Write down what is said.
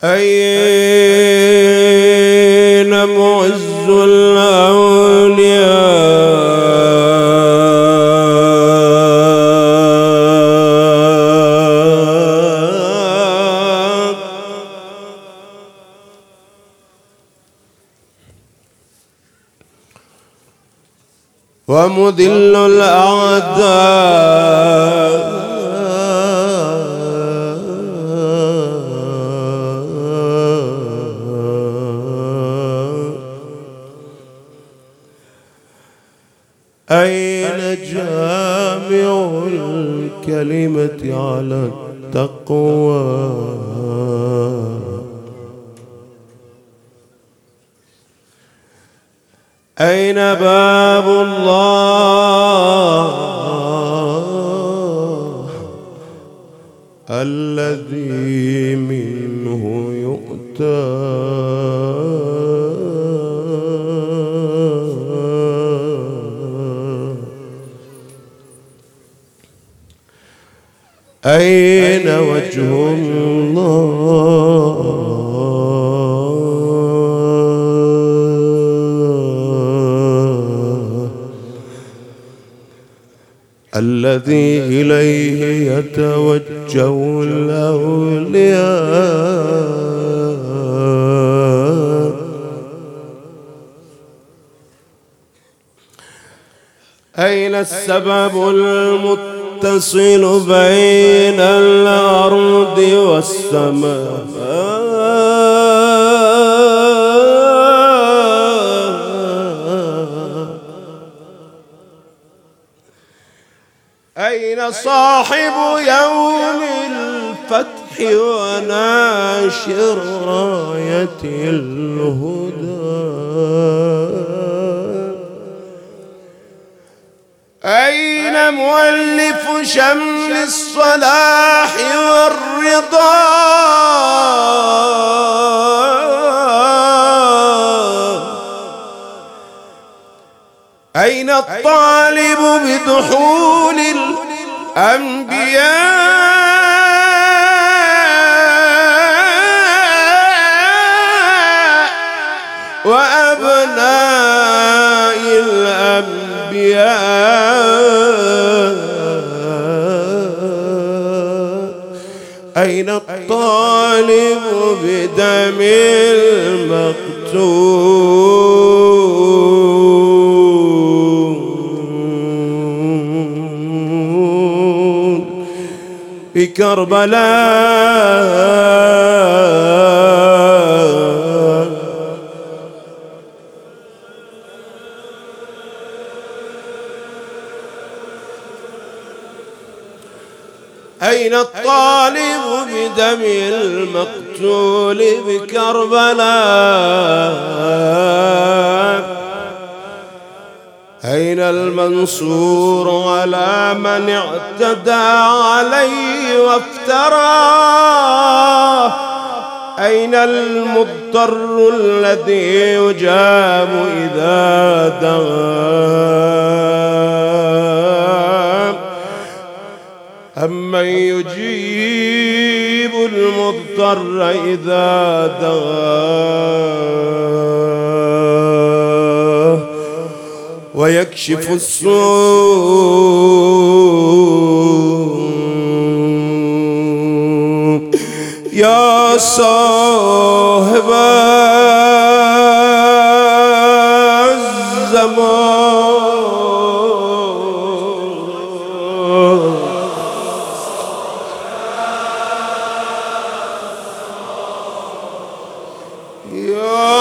أين معز الأولياء ومذل الأعداء أين جامع الكلمة على التقوى أين باب الله الذي منه يؤتى أين وجه الله الذي إليه يتوجه الأولياء أين السبب المتصل بين الأرض والسماء أين صاحب يوم الفتح وناشر راية الهدى أين مؤلف شمل الصلاح والرضا أين الطالب بدخول الأنبياء وأبناء الأنبياء أين الطالب بدم المقتول بكربلاء أين الطالب بدم المقتول بكربلاء أين المنصور على من اعتدى عليه وافترى أين المضطر الذي يجاب إذا دعا أمن يجيب المضطر إذا دعاه ويكشف السوء يا صاحب الزمان يا